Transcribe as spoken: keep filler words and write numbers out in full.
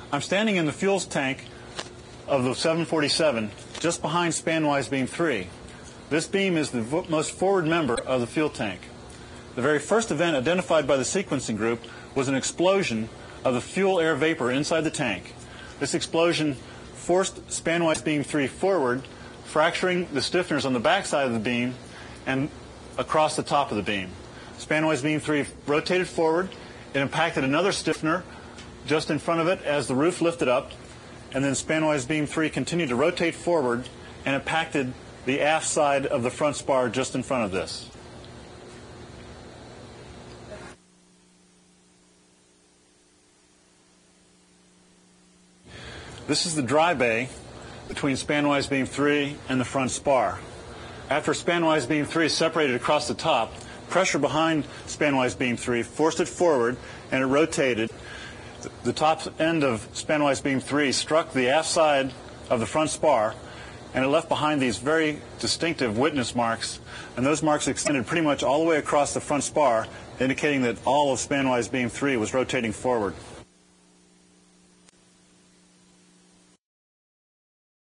I'm standing in the fuel tank of the seven forty-seven, just behind spanwise beam three. This beam is the most forward member of the fuel tank. The very first event identified by the sequencing group was an explosion of the fuel air vapor inside the tank. This explosion forced spanwise beam three forward, fracturing the stiffeners on the back side of the beam and across the top of the beam. Spanwise beam three rotated forward. It impacted another stiffener just in front of it as the roof lifted up, and then spanwise beam three continued to rotate forward and impacted the aft side of the front spar just in front of this. This is the dry bay between spanwise beam three and the front spar. After spanwise beam three separated across the top, pressure behind spanwise beam three forced it forward and it rotated. The top end of spanwise beam three struck the aft side of the front spar, and it left behind these very distinctive witness marks, and those marks extended pretty much all the way across the front spar, indicating that all of spanwise beam three was rotating forward.